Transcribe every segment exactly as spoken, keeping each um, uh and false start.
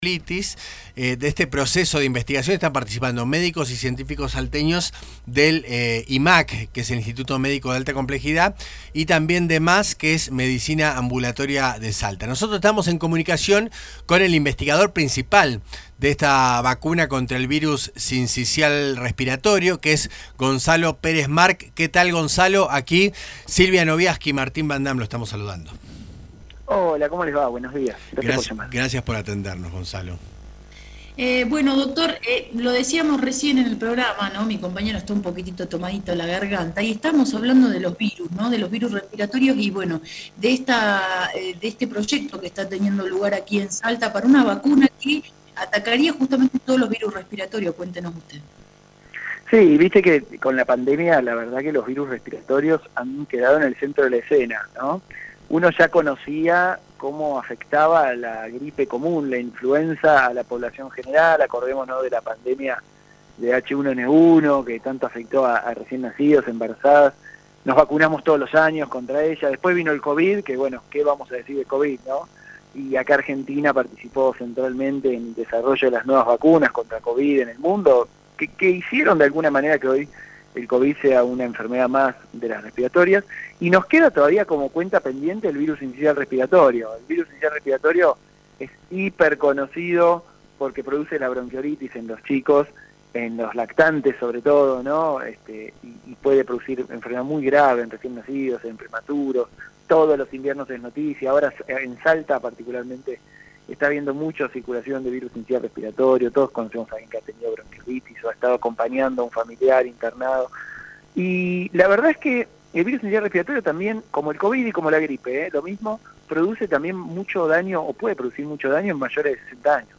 Litis, eh, de este proceso de investigación están participando médicos y científicos salteños del eh, I M A C, que es el Instituto Médico de Alta Complejidad, y también de M A S, que es Medicina Ambulatoria de Salta. Nosotros estamos en comunicación con el investigador principal de esta vacuna contra el virus sincicial respiratorio, que es Gonzalo Pérez Marc. ¿Qué tal, Gonzalo? Aquí Silvia Noviaski y Martín Van Dam lo estamos saludando. Hola, ¿cómo les va? Buenos días. Gracias por, gracias por atendernos, Gonzalo. Eh, bueno, doctor, eh, lo decíamos recién en el programa, ¿no? Mi compañero está un poquitito tomadito la garganta y estamos hablando de los virus, ¿no? De los virus respiratorios y, bueno, de esta eh, de este proyecto que está teniendo lugar aquí en Salta para una vacuna que atacaría justamente todos los virus respiratorios. Cuéntenos usted. Sí, viste que con la pandemia, la verdad que los virus respiratorios han quedado en el centro de la escena, ¿no? Uno ya conocía cómo afectaba a la gripe común, la influenza a la población general. Acordémonos de la pandemia de H uno N uno, que tanto afectó a, a recién nacidos, embarazadas. Nos vacunamos todos los años contra ella. Después vino el COVID, que bueno, ¿qué vamos a decir de COVID, no? Y acá Argentina participó centralmente en el desarrollo de las nuevas vacunas contra COVID en el mundo, que, que hicieron de alguna manera que hoy el COVID sea una enfermedad más de las respiratorias, y nos queda todavía como cuenta pendiente el virus sincicial respiratorio. El virus sincicial respiratorio es hiper conocido porque produce la bronquiolitis en los chicos, en los lactantes sobre todo, ¿no? Este, y, y puede producir enfermedad muy grave en recién nacidos, en prematuros. Todos los inviernos es noticia. Ahora en Salta particularmente está habiendo mucha circulación de virus sincicial respiratorio. Todos conocemos a alguien que ha tenido bronquiolitis o ha estado acompañando a un familiar internado. Y la verdad es que el virus sincicial respiratorio también, como el COVID y como la gripe, ¿eh? lo mismo, produce también mucho daño, o puede producir mucho daño en mayores de sesenta años.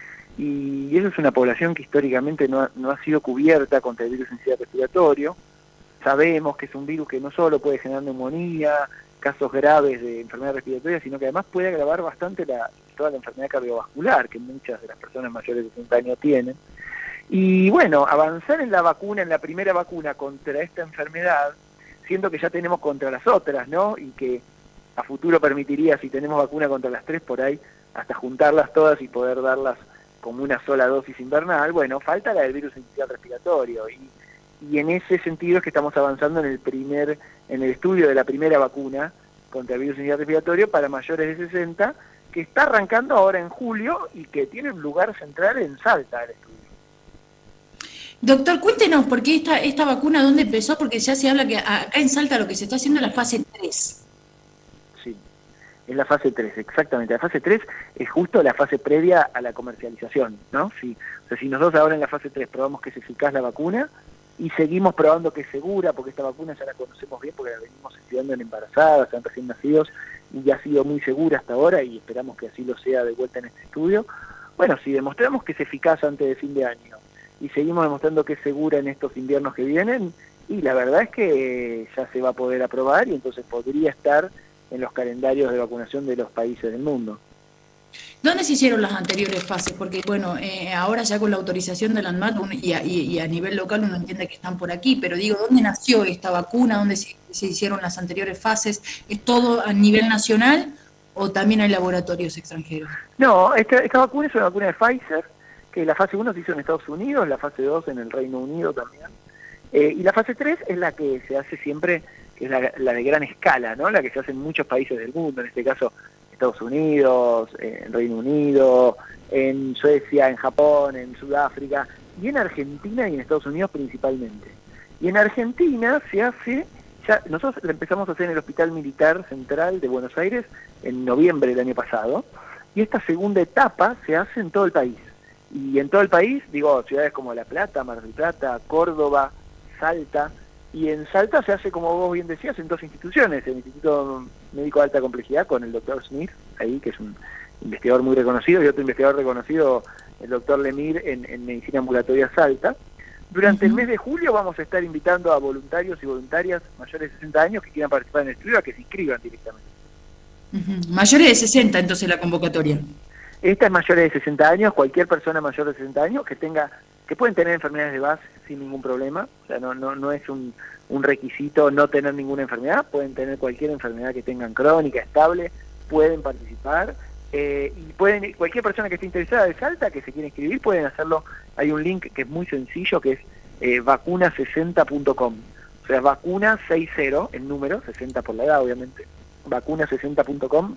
Y eso es una población que históricamente no ha, no ha sido cubierta contra el virus sincicial respiratorio. Sabemos que es un virus que no solo puede generar neumonía, casos graves de enfermedad respiratoria, sino que además puede agravar bastante la, toda la enfermedad cardiovascular que muchas de las personas mayores de sesenta años tienen. Y bueno, avanzar en la vacuna, en la primera vacuna contra esta enfermedad, siendo que ya tenemos contra las otras, ¿no? Y que a futuro permitiría, si tenemos vacuna contra las tres por ahí, hasta juntarlas todas y poder darlas como una sola dosis invernal. Bueno, falta la del virus sincicial respiratorio, y Y en ese sentido es que estamos avanzando en el primer, en el estudio de la primera vacuna contra el virus sincicial respiratorio para mayores de sesenta, que está arrancando ahora en julio y que tiene un lugar central en Salta el estudio. Doctor, cuéntenos, ¿por qué esta, esta vacuna dónde empezó? Porque ya se habla que acá en Salta lo que se está haciendo es la fase tres. Sí, es la fase tres, exactamente. La fase tres es justo la fase previa a la comercialización, ¿no? Si, o sea, si nosotros ahora en la fase tres probamos que es eficaz la vacuna, y seguimos probando que es segura, porque esta vacuna ya la conocemos bien, porque la venimos estudiando en embarazadas, en recién nacidos, y ya ha sido muy segura hasta ahora, y esperamos que así lo sea de vuelta en este estudio. Bueno, si demostramos que es eficaz antes de fin de año, y seguimos demostrando que es segura en estos inviernos que vienen, y la verdad es que ya se va a poder aprobar, y entonces podría estar en los calendarios de vacunación de los países del mundo. ¿Dónde se hicieron las anteriores fases? Porque, bueno, eh, ahora ya con la autorización del ANMAT y a, y, y a nivel local uno entiende que están por aquí, pero digo, ¿dónde nació esta vacuna? ¿Dónde se, se hicieron las anteriores fases? ¿Es todo a nivel nacional o también hay laboratorios extranjeros? No, esta, esta vacuna es una vacuna de Pfizer, que la fase uno se hizo en Estados Unidos, la fase dos en el Reino Unido también, eh, y la fase tres es la que se hace siempre, que es la, la de gran escala, ¿no? La que se hace en muchos países del mundo, en este caso Estados Unidos, en Reino Unido, en Suecia, en Japón, en Sudáfrica, y en Argentina y en Estados Unidos principalmente. Y en Argentina se hace, ya nosotros la empezamos a hacer en el Hospital Militar Central de Buenos Aires en noviembre del año pasado, y esta segunda etapa se hace en todo el país. Y en todo el país, digo, ciudades como La Plata, Mar del Plata, Córdoba, Salta, y en Salta se hace, como vos bien decías, en dos instituciones, el Instituto Médico de Alta Complejidad con el doctor Smith, ahí, que es un investigador muy reconocido, y otro investigador reconocido, el doctor Lemir, en, en Medicina Ambulatoria Salta. Durante uh-huh. el mes de julio vamos a estar invitando a voluntarios y voluntarias mayores de sesenta años que quieran participar en el estudio a que se inscriban directamente. Uh-huh. Mayores de sesenta, entonces, la convocatoria. Esta es mayores de sesenta años, cualquier persona mayor de sesenta años que tenga, que pueden tener enfermedades de base sin ningún problema, o sea, no, no, no es un, un requisito no tener ninguna enfermedad, pueden tener cualquier enfermedad que tengan crónica, estable, pueden participar, Eh, y pueden, cualquier persona que esté interesada de Salta, que se quiera inscribir, pueden hacerlo. Hay un link que es muy sencillo, que es eh, vacuna sesenta punto com. O sea, vacuna sesenta, el número, sesenta por la edad, obviamente. vacuna sesenta punto com.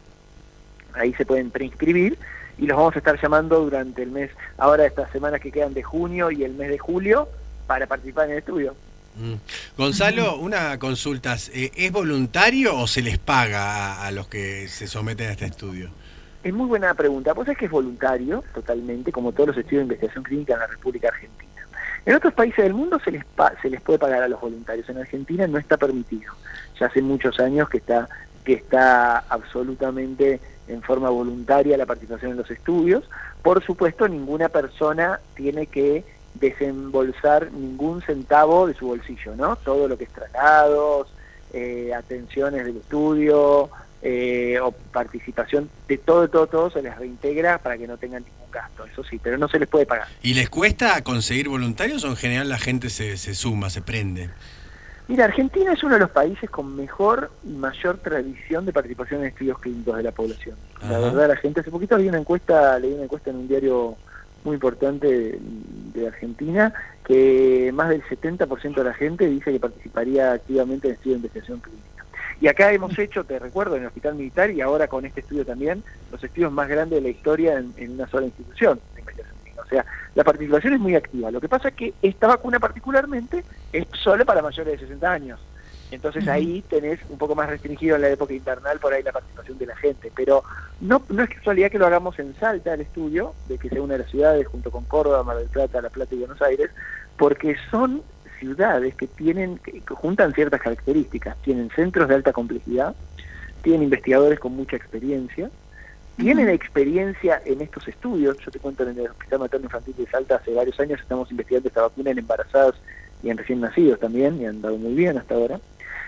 Ahí se pueden preinscribir y los vamos a estar llamando durante el mes, ahora estas semanas que quedan de junio y el mes de julio, para participar en el estudio. Mm. Gonzalo, una consulta, ¿es voluntario o se les paga a, a los que se someten a este estudio? Es muy buena pregunta. Pues es que es voluntario, totalmente, como todos los estudios de investigación clínica en la República Argentina. En otros países del mundo se les pa se les puede pagar a los voluntarios. En Argentina no está permitido. Ya hace muchos años que está que está absolutamente en forma voluntaria la participación en los estudios. Por supuesto, ninguna persona tiene que desembolsar ningún centavo de su bolsillo, ¿no? Todo lo que es traslados, eh, atenciones del estudio, eh, o participación, de todo, todo, todo se les reintegra para que no tengan ningún gasto, eso sí, pero no se les puede pagar. ¿Y les cuesta conseguir voluntarios o en general la gente se, se suma, se prende? Mira, Argentina es uno de los países con mejor y mayor tradición de participación en estudios clínicos de la población. La Ajá. verdad, la gente, hace poquito leí una encuesta, leí una encuesta en un diario muy importante de, de Argentina, que más del setenta por ciento de la gente dice que participaría activamente en estudios de investigación clínica. Y acá hemos hecho, te recuerdo, en el Hospital Militar y ahora con este estudio también, los estudios más grandes de la historia en, en una sola institución de investigación clínica. O sea, la participación es muy activa. Lo que pasa es que esta vacuna particularmente es solo para mayores de sesenta años. Entonces uh-huh. ahí tenés un poco más restringido en la época invernal por ahí la participación de la gente. Pero no, no es casualidad que lo hagamos en Salta, el estudio, de que sea una de las ciudades junto con Córdoba, Mar del Plata, La Plata y Buenos Aires, porque son ciudades que tienen, que juntan ciertas características, tienen centros de alta complejidad, tienen investigadores con mucha experiencia, tienen experiencia en estos estudios. Yo te cuento, en el Hospital Materno Infantil de Salta hace varios años estamos investigando esta vacuna en embarazadas y en recién nacidos también, y han dado muy bien hasta ahora,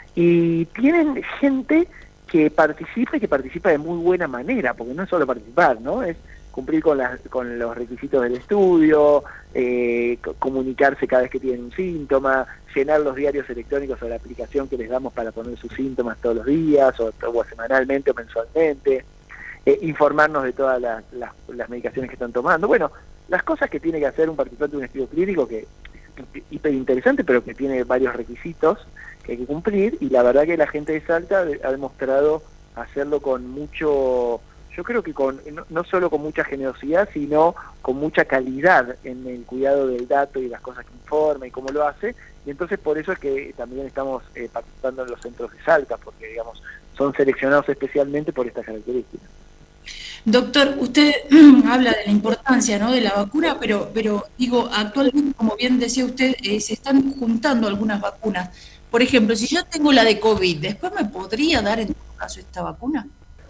y tienen gente que participa y que participa de muy buena manera, porque no es solo participar, ¿no? Es cumplir con, las, con los requisitos del estudio, eh, comunicarse cada vez que tienen un síntoma, llenar los diarios electrónicos o la aplicación que les damos para poner sus síntomas todos los días, o, o semanalmente o mensualmente, eh, informarnos de todas las, las, las medicaciones que están tomando. Bueno, las cosas que tiene que hacer un participante de un estudio clínico, que es hiper interesante, pero que tiene varios requisitos que hay que cumplir, y la verdad que la gente de Salta ha demostrado hacerlo con mucho... Yo creo que con no, no solo con mucha generosidad, sino con mucha calidad en el cuidado del dato y las cosas que informa y cómo lo hace, y entonces por eso es que también estamos eh, participando en los centros de Salta, porque digamos son seleccionados especialmente por estas características. Doctor, usted habla de la importancia, ¿no?, de la vacuna, pero pero digo, actualmente, como bien decía usted, eh, se están juntando algunas vacunas. Por ejemplo, si yo tengo la de COVID, ¿después me podría dar en todo caso esta vacuna?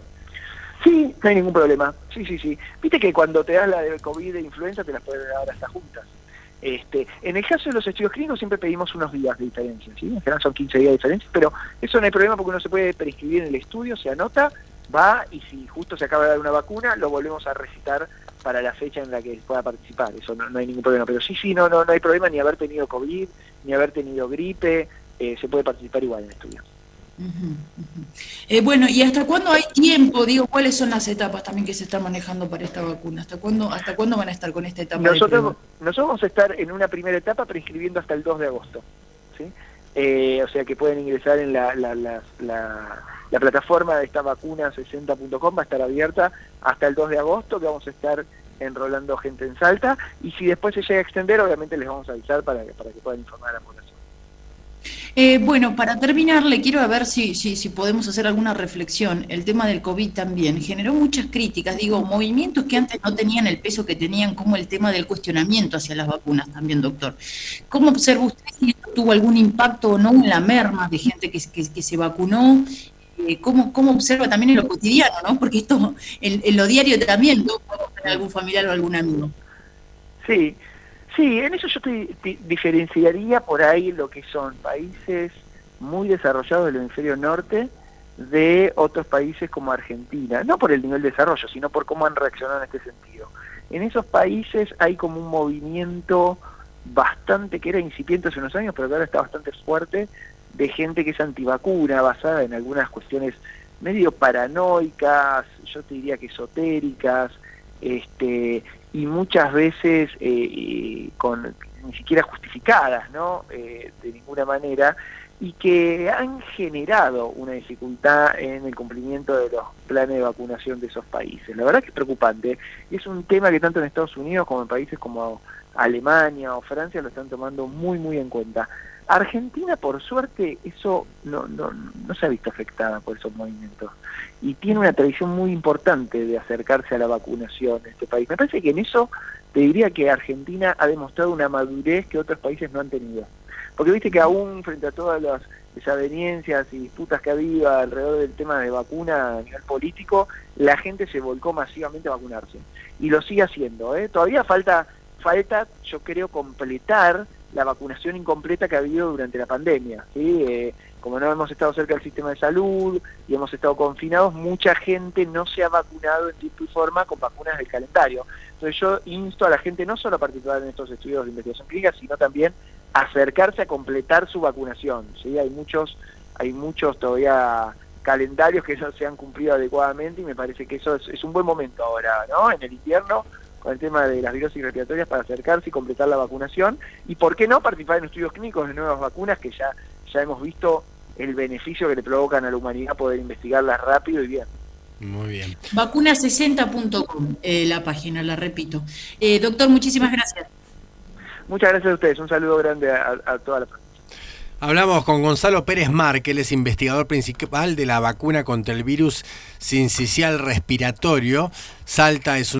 Sí, no hay ningún problema. Sí, sí, sí. Viste que cuando te das la de COVID de influenza te las pueden dar hasta juntas. Este, en el caso de los estudios clínicos siempre pedimos unos días de diferencia, ¿sí? En general son quince días de diferencia, pero eso no hay problema porque uno se puede prescribir en el estudio, se anota, va, y si justo se acaba de dar una vacuna, lo volvemos a recitar para la fecha en la que pueda participar. Eso no, no hay ningún problema. Pero sí, sí, no, no, no hay problema ni haber tenido COVID, ni haber tenido gripe, eh, se puede participar igual en el estudio. Uh-huh, uh-huh. Eh, bueno, ¿y hasta cuándo hay tiempo? Digo, ¿cuáles son las etapas también que se están manejando para esta vacuna? ¿Hasta cuándo hasta cuándo van a estar con esta etapa? Nosotros, nosotros vamos a estar en una primera etapa prescribiendo hasta el dos de agosto, ¿sí? Eh, o sea que pueden ingresar en la, la, la, la, la plataforma de esta vacuna sesenta punto com, va a estar abierta hasta el dos de agosto, que vamos a estar enrolando gente en Salta, y si después se llega a extender, obviamente les vamos a avisar para que, para que puedan informar a la población. Eh, bueno, para terminar, le quiero a ver si, si, si podemos hacer alguna reflexión. El tema del COVID también generó muchas críticas, digo, movimientos que antes no tenían el peso que tenían, como el tema del cuestionamiento hacia las vacunas también, doctor. ¿Cómo observa usted si esto tuvo algún impacto o no en la merma de gente que, que, que se vacunó? Eh, ¿cómo, ¿Cómo observa también en lo cotidiano, no? Porque esto, en, en lo diario también, ¿no? Podemos tener algún familiar o algún amigo. Sí. Sí, en eso yo te, te diferenciaría por ahí lo que son países muy desarrollados del hemisferio norte de otros países como Argentina, no por el nivel de desarrollo, sino por cómo han reaccionado en este sentido. En esos países hay como un movimiento bastante, que era incipiente hace unos años, pero que ahora está bastante fuerte, de gente que es antivacuna, basada en algunas cuestiones medio paranoicas, yo te diría que esotéricas, este, y muchas veces eh, con ni siquiera justificadas, ¿no? Eh, de ninguna manera, y que han generado una dificultad en el cumplimiento de los planes de vacunación de esos países. La verdad que es preocupante. Es un tema que tanto en Estados Unidos como en países como Alemania o Francia lo están tomando muy, muy en cuenta. Argentina, por suerte, eso no, no, no se ha visto afectada por esos movimientos. Y tiene una tradición muy importante de acercarse a la vacunación en este país. Me parece que en eso te diría que Argentina ha demostrado una madurez que otros países no han tenido. Porque viste que aún frente a todas las desavenencias y disputas que había alrededor del tema de vacuna a nivel político, la gente se volcó masivamente a vacunarse. Y lo sigue haciendo, ¿eh? Todavía falta, falta, yo creo, completar la vacunación incompleta que ha habido durante la pandemia, ¿sí? Eh, como no hemos estado cerca del sistema de salud y hemos estado confinados, mucha gente no se ha vacunado en tiempo y forma con vacunas del calendario. Entonces yo insto a la gente no solo a participar en estos estudios de investigación clínica, sino también a acercarse a completar su vacunación, ¿sí? Hay muchos, hay muchos todavía calendarios que no se han cumplido adecuadamente y me parece que eso es, es un buen momento ahora, ¿no? En el invierno, con el tema de las virosis respiratorias, para acercarse y completar la vacunación, y por qué no participar en estudios clínicos de nuevas vacunas que ya, ya hemos visto el beneficio que le provocan a la humanidad poder investigarlas rápido y bien. Muy bien. vacuna sesenta punto com, eh, la página, la repito. Eh, doctor, muchísimas gracias. Muchas gracias a ustedes, un saludo grande a, a toda la provincia. Hablamos con Gonzalo Pérez Mar, que él es investigador principal de la vacuna contra el virus sincicial respiratorio. Salta es un